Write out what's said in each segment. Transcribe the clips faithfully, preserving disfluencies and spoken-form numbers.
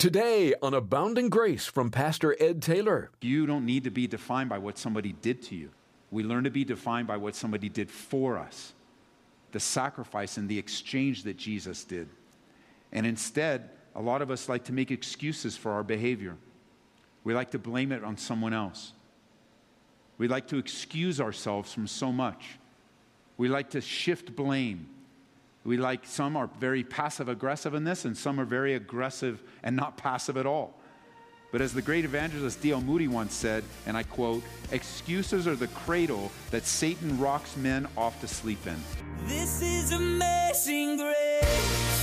Today on Abounding Grace from Pastor Ed Taylor. You don't need to be defined by what somebody did to you. We learn to be defined by what somebody did for us, the sacrifice and the exchange that Jesus did. And instead, a lot of us like to make excuses for our behavior. We like to blame it on someone else. We like to excuse ourselves from so much. We like to shift blame. We like, some are very passive-aggressive in this, and some are very aggressive and not passive at all. But as the great evangelist D L Moody once said, and I quote, "Excuses are the cradle that Satan rocks men off to sleep in." This is amazing grace.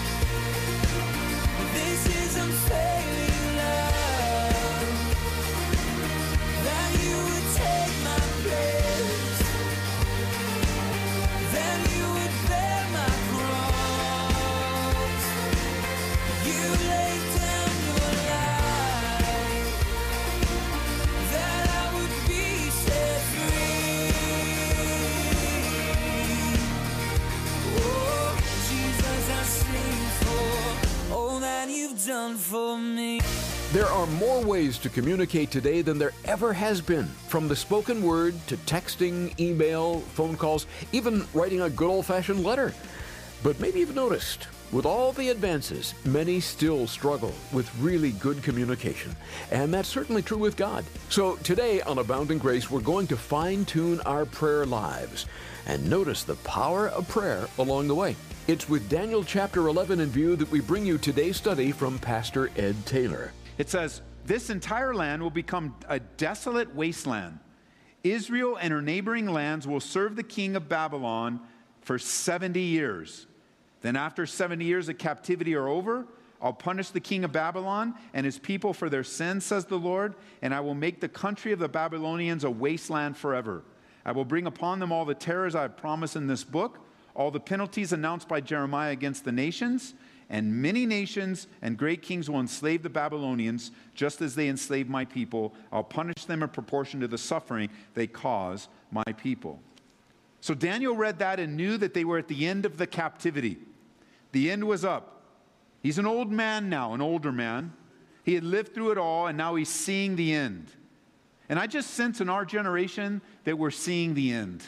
This is unfailing love. That you would take my place. Then you would bear my cross. You laid down your life. That I would be set free. Oh, Jesus, I sing for all that you've done for me. There are more ways to communicate today than there ever has been, from the spoken word to texting, email, phone calls, even writing a good old-fashioned letter. But maybe you've noticed, with all the advances, many still struggle with really good communication. And that's certainly true with God. So today on Abounding Grace, we're going to fine-tune our prayer lives and notice the power of prayer along the way. It's with Daniel chapter eleven in view that we bring you today's study from Pastor Ed Taylor. It says, "This entire land will become a desolate wasteland. Israel and her neighboring lands will serve the king of Babylon for seventy years. Then after seventy years of captivity are over, I'll punish the king of Babylon and his people for their sins, says the Lord, and I will make the country of the Babylonians a wasteland forever. I will bring upon them all the terrors I have promised in this book, all the penalties announced by Jeremiah against the nations, and many nations and great kings will enslave the Babylonians, just as they enslaved my people. I'll punish them in proportion to the suffering they cause my people." So Daniel read that and knew that they were at the end of the captivity. The end was up. He's an old man now, an older man. He had lived through it all, and now he's seeing the end. And I just sense in our generation that we're seeing the end.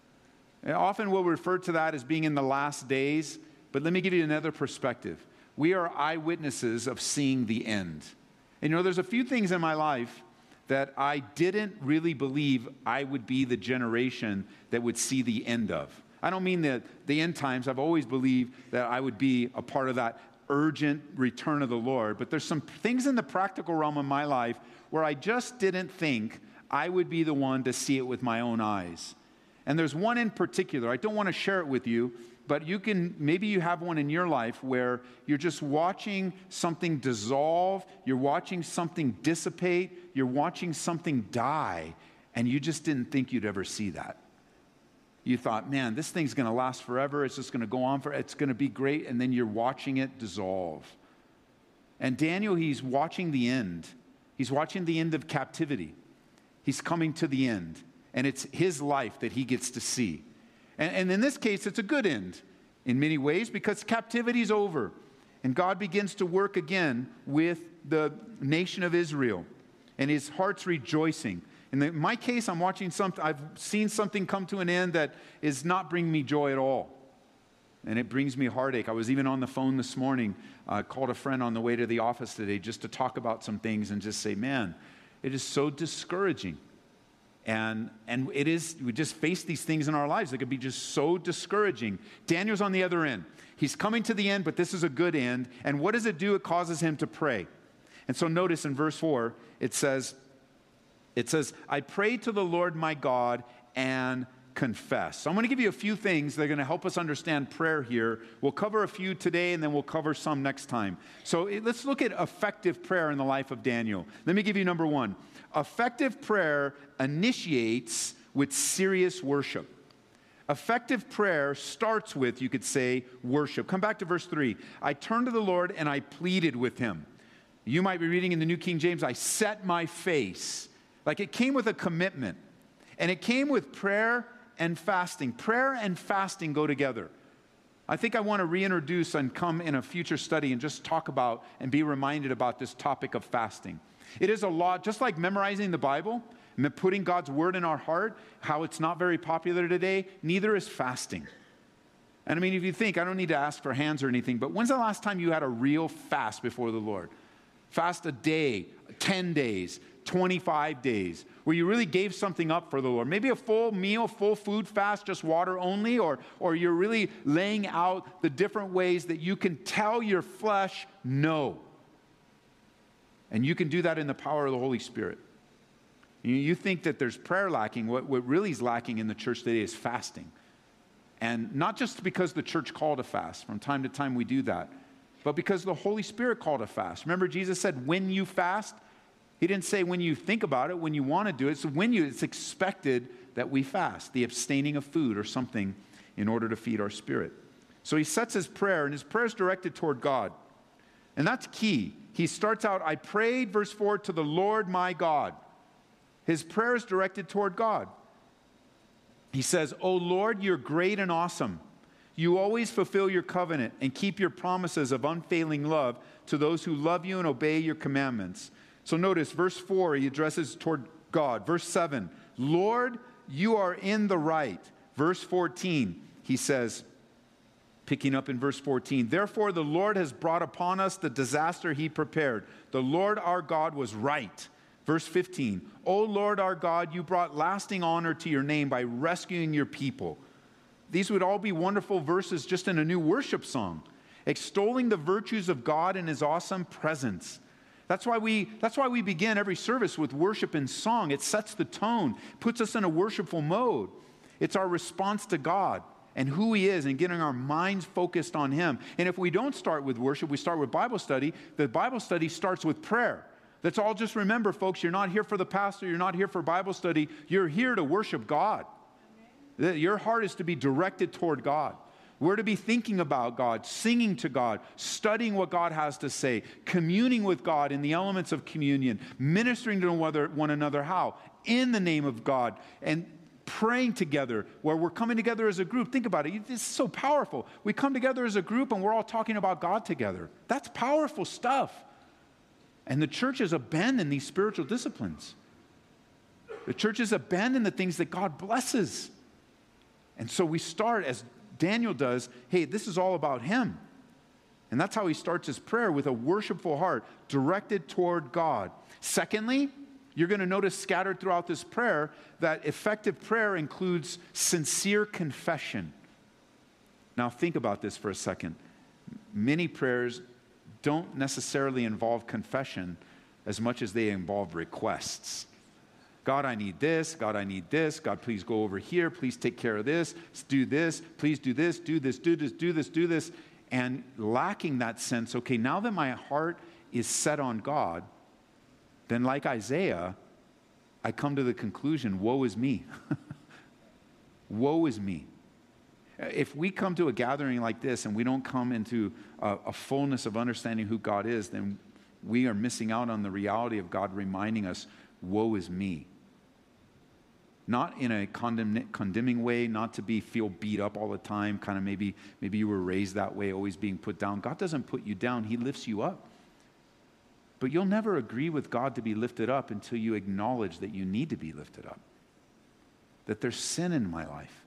And often we'll refer to that as being in the last days. But let me give you another perspective. We are eyewitnesses of seeing the end. And you know, there's a few things in my life that I didn't really believe I would be the generation that would see the end of. I don't mean that the end times. I've always believed that I would be a part of that urgent return of the Lord. But there's some things in the practical realm of my life where I just didn't think I would be the one to see it with my own eyes. And there's one in particular. I don't want to share it with you, but you can, maybe you have one in your life where you're just watching something dissolve, you're watching something dissipate, you're watching something die, and you just didn't think you'd ever see that. You thought, man, this thing's going to last forever, it's just going to go on for, it's going to be great, and then you're watching it dissolve. And Daniel, he's watching the end. He's watching the end of captivity. He's coming to the end, and it's his life that he gets to see. And, and in this case, it's a good end in many ways because captivity is over. And God begins to work again with the nation of Israel. And his heart's rejoicing. In, the, in my case, I'm watching something, I've seen something come to an end that is not bringing me joy at all. And it brings me heartache. I was even on the phone this morning, uh, called a friend on the way to the office today just to talk about some things and just say, man, it is so discouraging. And and it is, we just face these things in our lives that could be just so discouraging. Daniel's on the other end. He's coming to the end, but this is a good end. And what does it do? It causes him to pray. And so notice in verse four, it says, it says, "I prayed to the Lord my God and confess." So I'm going to give you a few things that are going to help us understand prayer here. We'll cover a few today, and then we'll cover some next time. So it, let's look at effective prayer in the life of Daniel. Let me give you number one. Effective prayer initiates with serious worship. Effective prayer starts with, you could say, worship. Come back to verse three. "I turned to the Lord and I pleaded with him." You might be reading in the New King James, "I set my face." Like it came with a commitment. And it came with prayer and fasting. Prayer and fasting go together. I think I want to reintroduce and come in a future study and just talk about and be reminded about this topic of fasting. It is a lot, just like memorizing the Bible, putting God's word in our heart, how it's not very popular today, neither is fasting. And I mean, if you think, I don't need to ask for hands or anything, but when's the last time you had a real fast before the Lord? Fast a day, ten days, twenty-five days, where you really gave something up for the Lord. Maybe a full meal, full food fast, just water only, or, or you're really laying out the different ways that you can tell your flesh no. And you can do that in the power of the Holy Spirit. You, you think that there's prayer lacking. What, what really is lacking in the church today is fasting. And not just because the church called a fast. From time to time we do that. But because the Holy Spirit called a fast. Remember, Jesus said, when you fast, he didn't say when you think about it, when you want to do it. So when you, it's expected that we fast, the abstaining of food or something in order to feed our spirit. So he sets his prayer, and his prayer is directed toward God. And that's key. He starts out, I prayed, verse four, to the Lord my God. His prayer is directed toward God. He says, O Lord, you're great and awesome. You always fulfill your covenant and keep your promises of unfailing love to those who love you and obey your commandments. So notice, verse four, he addresses toward God. Verse seven, Lord, you are in the right. Verse fourteen, he says, picking up in verse fourteen, therefore the Lord has brought upon us the disaster he prepared. The Lord our God was right. Verse fifteen, O Lord our God, you brought lasting honor to your name by rescuing your people. These would all be wonderful verses just in a new worship song, extolling the virtues of God and his awesome presence. That's why we, that's why we begin every service with worship and song. It sets the tone, puts us in a worshipful mode. It's our response to God and who he is and getting our minds focused on him. And if we don't start with worship, we start with Bible study. The Bible study starts with prayer. Let's all just remember, folks, you're not here for the pastor. You're not here for Bible study. You're here to worship God. Amen. Your heart is to be directed toward God. We're to be thinking about God, singing to God, studying what God has to say, communing with God in the elements of communion, ministering to one another. How? In the name of God. And praying together, where we're coming together as a group. Think about it. It's so powerful. We come together as a group and we're all talking about God together. That's powerful stuff. And the church has abandoned these spiritual disciplines. The church has abandoned the things that God blesses. And so we start, as Daniel does, hey, this is all about him. And that's how he starts his prayer, with a worshipful heart directed toward God. Secondly, you're going to notice scattered throughout this prayer that effective prayer includes sincere confession. Now think about this for a second. Many prayers don't necessarily involve confession as much as they involve requests. God, I need this. God, I need this. God, please go over here. Please take care of this. Do this. Please do this. Do this. Do this. Do this. Do this. And lacking that sense, okay, now that my heart is set on God, then like Isaiah, I come to the conclusion, woe is me. Woe is me. If we come to a gathering like this and we don't come into a, a fullness of understanding who God is, then we are missing out on the reality of God reminding us, woe is me. Not in a condemn, condemning way, not to be feel beat up all the time, kind of maybe, maybe you were raised that way, always being put down. God doesn't put you down, he lifts you up. But you'll never agree with God to be lifted up until you acknowledge that you need to be lifted up. That there's sin in my life.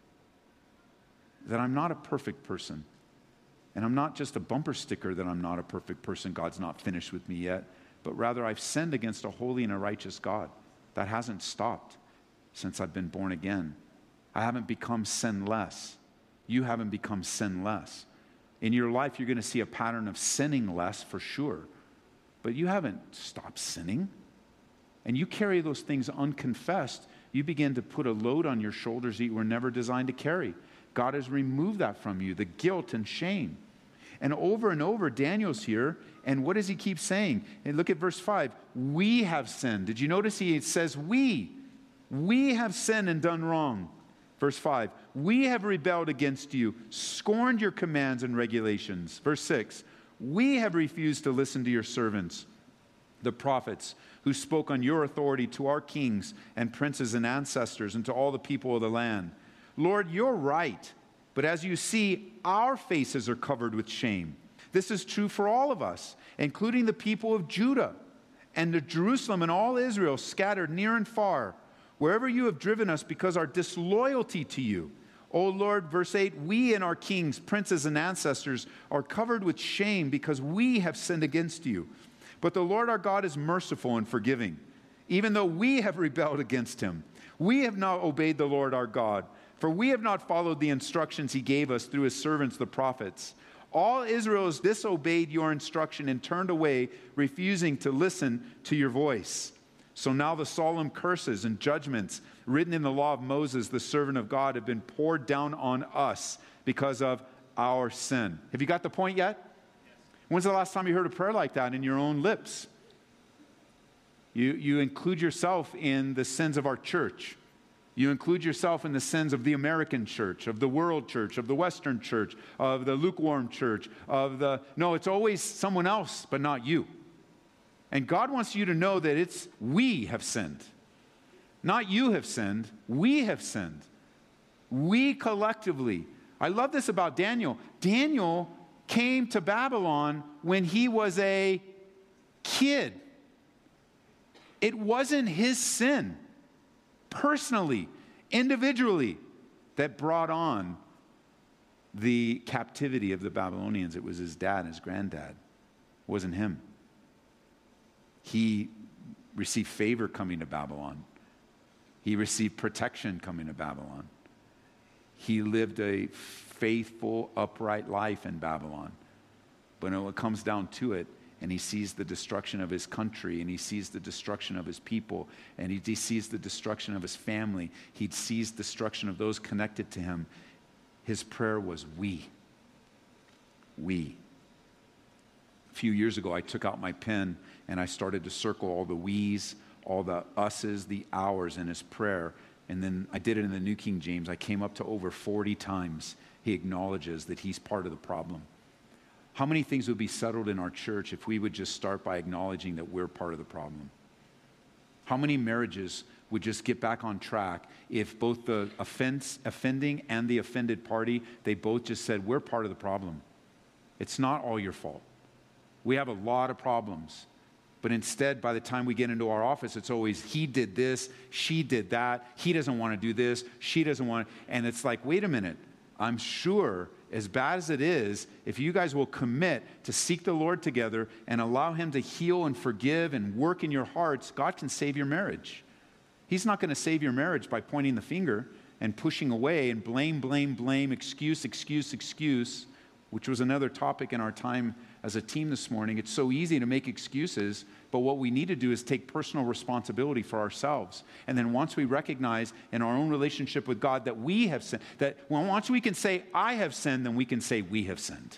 That I'm not a perfect person. And I'm not just a bumper sticker that I'm not a perfect person, God's not finished with me yet. But rather I've sinned against a holy and a righteous God. That hasn't stopped since I've been born again. I haven't become sinless. You haven't become sinless. In your life, you're going to see a pattern of sinning less for sure. But you haven't stopped sinning. And you carry those things unconfessed. You begin to put a load on your shoulders that you were never designed to carry. God has removed that from you, the guilt and shame. And over and over, Daniel's here, and what does he keep saying? And look at verse five. We have sinned. Did you notice he says we? We have sinned and done wrong. Verse five. We have rebelled against you, scorned your commands and regulations. Verse six. We have refused to listen to your servants, the prophets, who spoke on your authority to our kings and princes and ancestors and to all the people of the land. Lord, you're right, But as you see, our faces are covered with shame. This is true for all of us, including the people of Judah and the Jerusalem and all Israel scattered near and far, wherever you have driven us because our disloyalty to you. O Lord, verse eight, we and our kings, princes, and ancestors are covered with shame because we have sinned against you. But the Lord our God is merciful and forgiving, even though we have rebelled against him. We have not obeyed the Lord our God, for we have not followed the instructions he gave us through his servants, the prophets. All Israel has disobeyed your instruction and turned away, refusing to listen to your voice. So now the solemn curses and judgments written in the law of Moses, the servant of God, have been poured down on us because of our sin. Have you got the point yet? Yes. When's the last time you heard a prayer like that in your own lips? You, you include yourself in the sins of our church. You include yourself in the sins of the American church, of the world church, of the Western church, of the lukewarm church, of the... No, it's always someone else, but not you. And God wants you to know that it's we have sinned. Not you have sinned, we have sinned. We collectively. I love this about Daniel. Daniel came to Babylon when he was a kid. It wasn't his sin, personally, individually, that brought on the captivity of the Babylonians. It was his dad and his granddad. It wasn't him. He received favor coming to Babylon. He received protection coming to Babylon. He lived a faithful, upright life in Babylon. But when it comes down to it, and he sees the destruction of his country, and he sees the destruction of his people, and he, he sees the destruction of his family, he sees destruction of those connected to him, his prayer was we. We. A few years ago, I took out my pen, and I started to circle all the we's, all the us's, the ours in his prayer. And then I did it in the New King James. I came up to over forty times he acknowledges that he's part of the problem. How many things would be settled in our church if we would just start by acknowledging that we're part of the problem? How many marriages would just get back on track if both the offense, offending and the offended party, they both just said, we're part of the problem. It's not all your fault. We have a lot of problems. But instead, by the time we get into our office, it's always, he did this, she did that, he doesn't want to do this, she doesn't want to. And it's like, wait a minute, I'm sure, as bad as it is, if you guys will commit to seek the Lord together and allow him to heal and forgive and work in your hearts, God can save your marriage. He's not going to save your marriage by pointing the finger and pushing away and blame, blame, blame, excuse, excuse, excuse, which was another topic in our time as a team this morning. It's so easy to make excuses, but what we need to do is take personal responsibility for ourselves. And then once we recognize in our own relationship with God that we have sinned, that well, once we can say, I have sinned, then we can say, we have sinned.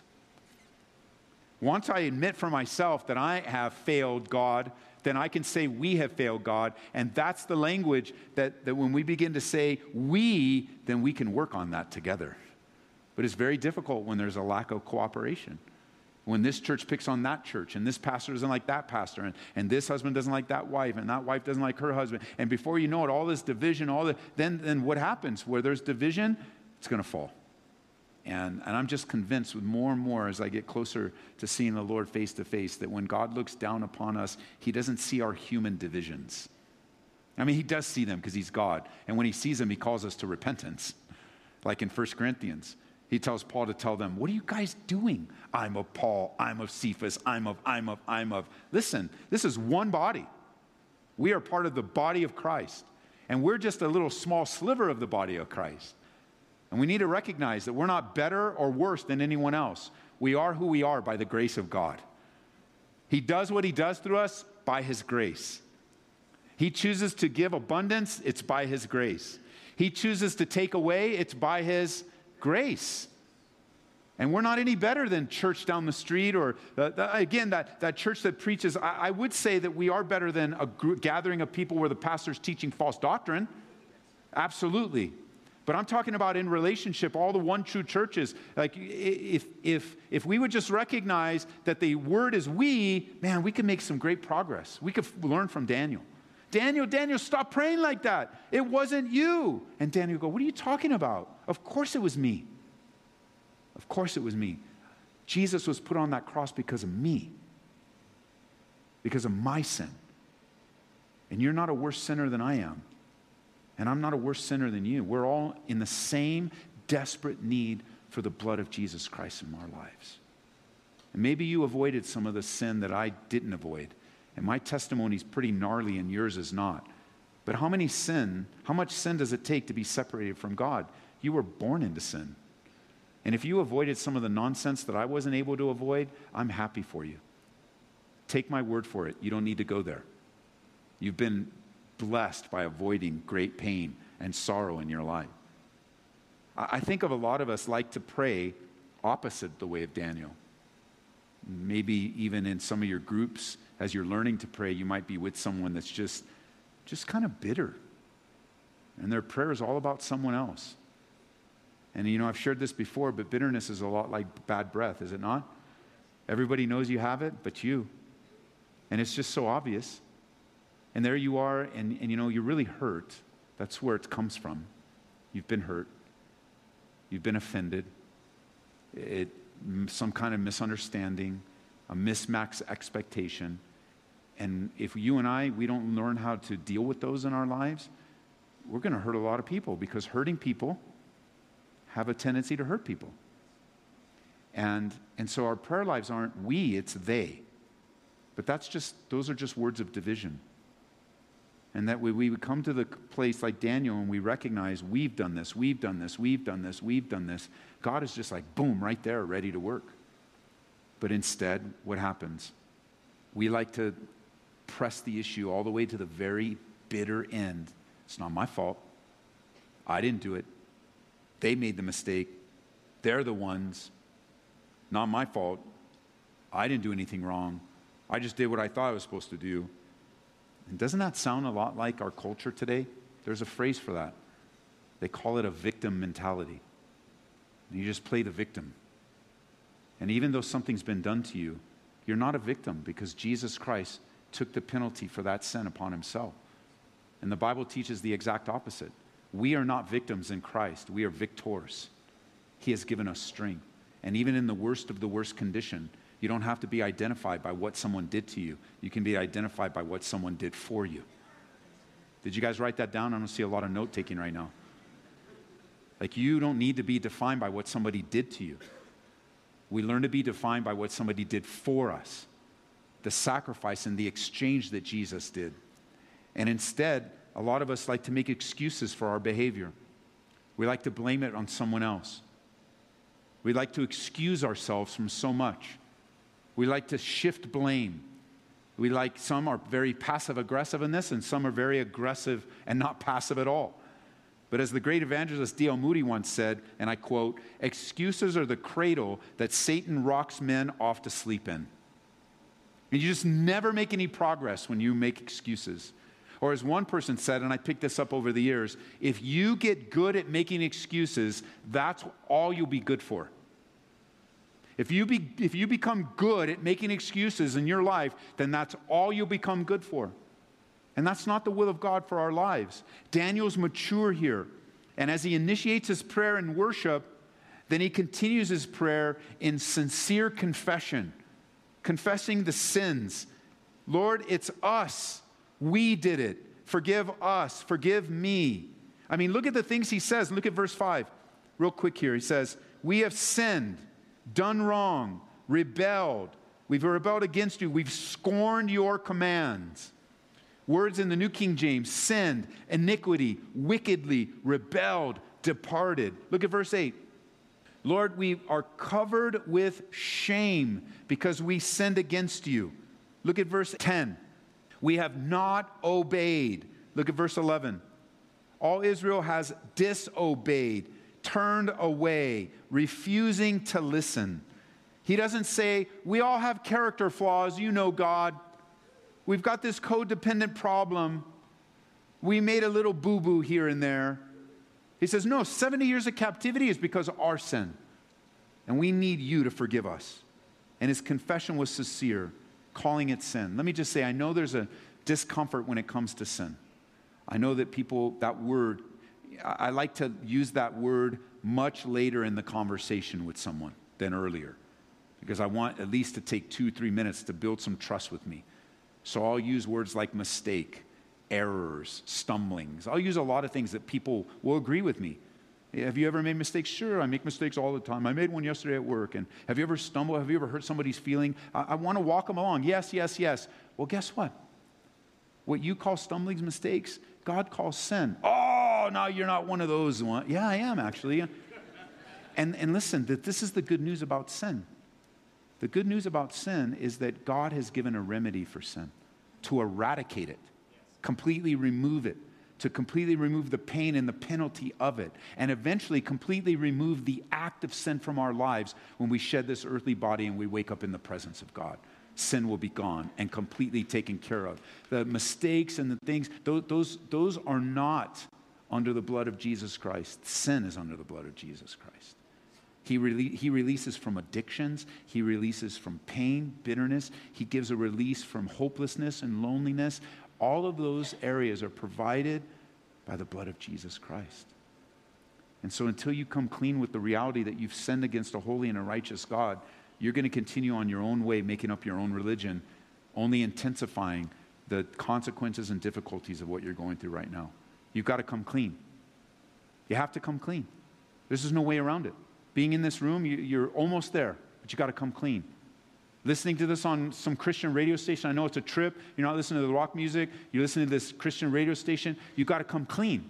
Once I admit for myself that I have failed God, then I can say, we have failed God. And that's the language that, that when we begin to say, we, then we can work on that together. But it's very difficult when there's a lack of cooperation. When this church picks on that church, and this pastor doesn't like that pastor, and, and this husband doesn't like that wife, and that wife doesn't like her husband, and before you know it, all this division, all the, then, then what happens? Where there's division, it's going to fall. And, and I'm just convinced with more and more as I get closer to seeing the Lord face to face, that when God looks down upon us, he doesn't see our human divisions. I mean, he does see them because he's God. And when he sees them, he calls us to repentance. Like in First Corinthians. He tells Paul to tell them, what are you guys doing? I'm of Paul, I'm of Cephas, I'm of, I'm of, I'm of. Listen, this is one body. We are part of the body of Christ. And we're just a little small sliver of the body of Christ. And we need to recognize that we're not better or worse than anyone else. We are who we are by the grace of God. He does what he does through us by his grace. He chooses to give abundance, it's by his grace. He chooses to take away, it's by his grace. And we're not any better than church down the street or, uh, the, again, that, that church that preaches. I, I would say that we are better than a group, gathering of people where the pastor's teaching false doctrine. Absolutely. But I'm talking about in relationship, all the one true churches. Like if, if, if we would just recognize that the word is we, man, we could make some great progress. We could f- learn from Daniel. Daniel, Daniel, stop praying like that. It wasn't you. And Daniel would go, what are you talking about? Of course it was me. Of course it was me. Jesus was put on that cross because of me, because of my sin. And you're not a worse sinner than I am. And I'm not a worse sinner than you. We're all in the same desperate need for the blood of Jesus Christ in our lives. And maybe you avoided some of the sin that I didn't avoid. And my testimony is pretty gnarly and yours is not. But how many sin, how much sin does it take to be separated from God? You were born into sin. And if you avoided some of the nonsense that I wasn't able to avoid, I'm happy for you. Take my word for it. You don't need to go there. You've been blessed by avoiding great pain and sorrow in your life. I think of a lot of us like to pray opposite the way of Daniel. Maybe even in some of your groups, as you're learning to pray, you might be with someone that's just, just kind of bitter. And their prayer is all about someone else. And you know, I've shared this before, but bitterness is a lot like bad breath, is it not? Everybody knows you have it, but you. And it's just so obvious. And there you are, and, and you know, you're really hurt. That's where it comes from. You've been hurt. You've been offended. It, some kind of misunderstanding, a mismatched expectation. And if you and I, we don't learn how to deal with those in our lives, we're going to hurt a lot of people, because hurting people have a tendency to hurt people. And, and so our prayer lives aren't we, it's they. But that's just, those are just words of division. And that we, we would come to the place like Daniel and we recognize we've done this, we've done this, we've done this, we've done this. God is just like, boom, right there, ready to work. But instead, what happens? We like to press the issue all the way to the very bitter end. It's not my fault. I didn't do it. They made the mistake. They're the ones. Not my fault. I didn't do anything wrong. I just did what I thought I was supposed to do. And doesn't that sound a lot like our culture today? There's a phrase for that. They call it a victim mentality. And you just play the victim. And even though something's been done to you, you're not a victim, because Jesus Christ took the penalty for that sin upon himself. And the Bible teaches the exact opposite. We are not victims in Christ. We are victors. He has given us strength. And even in the worst of the worst condition, you don't have to be identified by what someone did to you. You can be identified by what someone did for you. Did you guys write that down? I don't see a lot of note-taking right now. Like, you don't need to be defined by what somebody did to you. We learn to be defined by what somebody did for us. The sacrifice and the exchange that Jesus did. And instead, a lot of us like to make excuses for our behavior. We like to blame it on someone else. We like to excuse ourselves from so much. We like to shift blame. We like, some are very passive-aggressive in this, and some are very aggressive and not passive at all. But as the great evangelist D L Moody once said, and I quote, "Excuses are the cradle that Satan rocks men off to sleep in." And you just never make any progress when you make excuses. Or as one person said, and I picked this up over the years, if you get good at making excuses, that's all you'll be good for. If you, be, if you become good at making excuses in your life, then that's all you'll become good for. And that's not the will of God for our lives. Daniel's mature here. And as he initiates his prayer in worship, then he continues his prayer in sincere confession, confessing the sins. Lord, it's us. We did it. Forgive us. Forgive me. I mean, look at the things he says. Look at verse five. Real quick here. He says, we have sinned, done wrong, rebelled. We've rebelled against you. We've scorned your commands. Words in the New King James: sinned, iniquity, wickedly, rebelled, departed. Look at verse eight. Lord, we are covered with shame because we sinned against you. Look at verse ten. We have not obeyed. Look at verse eleven. All Israel has disobeyed, turned away, refusing to listen. He doesn't say, we all have character flaws, you know, God. We've got this codependent problem. We made a little boo-boo here and there. He says, no, seventy years of captivity is because of our sin. And we need you to forgive us. And his confession was sincere, calling it sin. Let me just say, I know there's a discomfort when it comes to sin. I know that people, that word, I like to use that word much later in the conversation with someone than earlier, because I want at least to take two, three minutes to build some trust with me. So I'll use words like mistake, errors, stumblings. I'll use a lot of things that people will agree with me. Have you ever made mistakes? Sure, I make mistakes all the time. I made one yesterday at work. And have you ever stumbled? Have you ever hurt somebody's feeling? I, I want to walk them along. Yes, yes, yes. Well, guess what? What you call stumblings, mistakes, God calls sin. Oh, no, you're not one of those ones. Yeah, I am actually. And, and listen, that this is the good news about sin. The good news about sin is that God has given a remedy for sin, to eradicate it, completely remove it, to completely remove the pain and the penalty of it, and eventually completely remove the act of sin from our lives when we shed this earthly body and we wake up in the presence of God. Sin will be gone and completely taken care of. The mistakes and the things, those, those, those are not under the blood of Jesus Christ. Sin is under the blood of Jesus Christ. He, rele- he releases from addictions. He releases from pain, bitterness. He gives a release from hopelessness and loneliness. All of those areas are provided by the blood of Jesus Christ. And so until you come clean with the reality that you've sinned against a holy and a righteous God, you're going to continue on your own way, making up your own religion, only intensifying the consequences and difficulties of what you're going through right now. You've got to come clean. You have to come clean. There's just no way around it. Being in this room, you, you're almost there, but you got to come clean. Listening to this on some Christian radio station, I know it's a trip. You're not listening to the rock music. You're listening to this Christian radio station. You've got to come clean.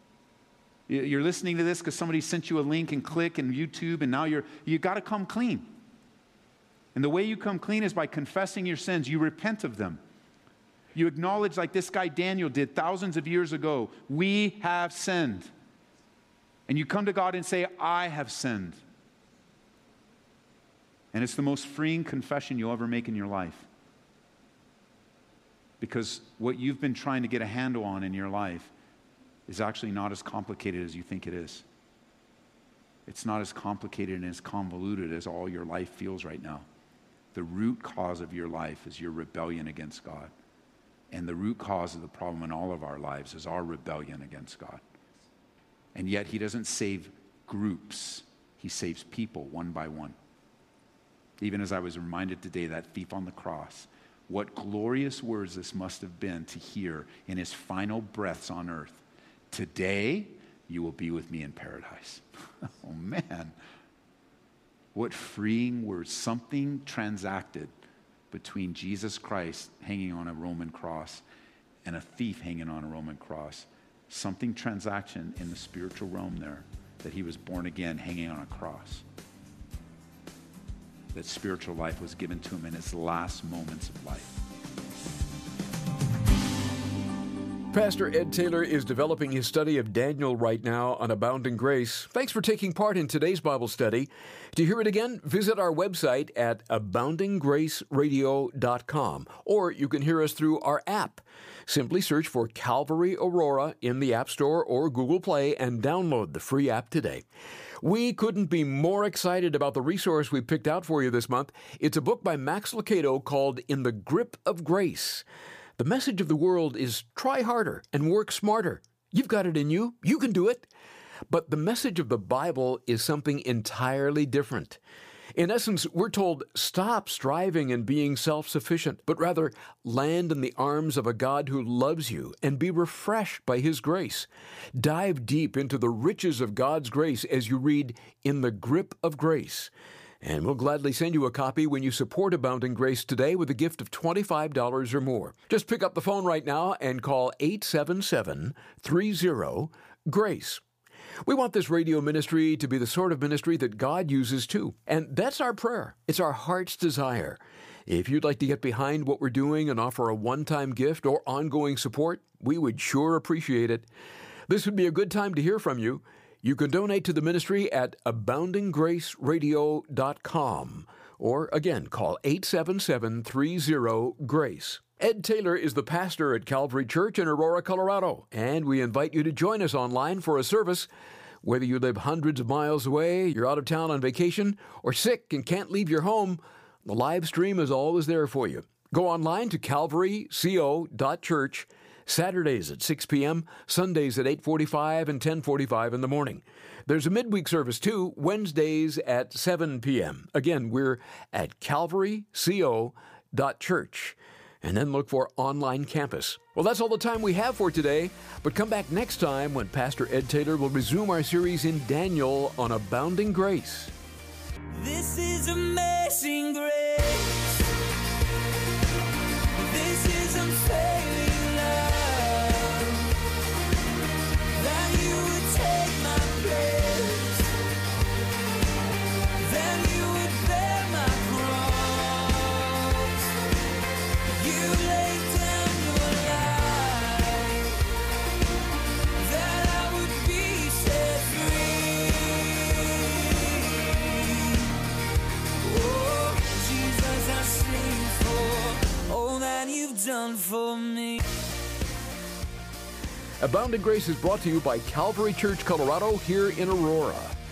You're listening to this because somebody sent you a link and click and YouTube, and now you're, you've got to come clean. And the way you come clean is by confessing your sins. You repent of them. You acknowledge, like this guy Daniel did thousands of years ago, we have sinned. And you come to God and say, I have sinned. And it's the most freeing confession you'll ever make in your life. Because what you've been trying to get a handle on in your life is actually not as complicated as you think it is. It's not as complicated and as convoluted as all your life feels right now. The root cause of your life is your rebellion against God. And the root cause of the problem in all of our lives is our rebellion against God. And yet he doesn't save groups. He saves people one by one. Even as I was reminded today, that thief on the cross, what glorious words this must have been to hear in his final breaths on earth. Today, you will be with me in paradise. Oh, man. What freeing words. Something transacted between Jesus Christ hanging on a Roman cross and a thief hanging on a Roman cross. Something transaction in the spiritual realm there, that he was born again hanging on a cross. That spiritual life was given to him in his last moments of life. Pastor Ed Taylor is developing his study of Daniel right now on Abounding Grace. Thanks for taking part in today's Bible study. To hear it again, visit our website at abounding grace radio dot com, or you can hear us through our app. Simply search for Calvary Aurora in the App Store or Google Play and download the free app today. We couldn't be more excited about the resource we picked out for you this month. It's a book by Max Lucado called In the Grip of Grace. The message of the world is try harder and work smarter. You've got it in you. You can do it. But the message of the Bible is something entirely different. In essence, we're told stop striving and being self-sufficient, but rather land in the arms of a God who loves you and be refreshed by His grace. Dive deep into the riches of God's grace as you read In the Grip of Grace. And we'll gladly send you a copy when you support Abounding Grace today with a gift of twenty-five dollars or more. Just pick up the phone right now and call eight seven seven, three zero, GRACE. We want this radio ministry to be the sort of ministry that God uses too. And that's our prayer. It's our heart's desire. If you'd like to get behind what we're doing and offer a one-time gift or ongoing support, we would sure appreciate it. This would be a good time to hear from you. You can donate to the ministry at abounding grace radio dot com. Or, again, call eight seven seven, three zero, GRACE. Ed Taylor is the pastor at Calvary Church in Aurora, Colorado, and we invite you to join us online for a service. Whether you live hundreds of miles away, you're out of town on vacation, or sick and can't leave your home, the live stream is always there for you. Go online to calvary co dot church, Saturdays at six p.m., Sundays at eight forty-five and ten forty-five in the morning. There's a midweek service, too, Wednesdays at seven p.m. Again, we're at calvary co dot church. And then look for Online Campus. Well, that's all the time we have for today, but come back next time when Pastor Ed Taylor will resume our series in Daniel on Abounding Grace. This is amazing grace. This is unfailing love. That you would take my place. That you would bear my cross. You laid down your life. That I would be set free. Oh, Jesus, I sing for all that you've done for me. Abounding Grace is brought to you by Calvary Church, Colorado, here in Aurora.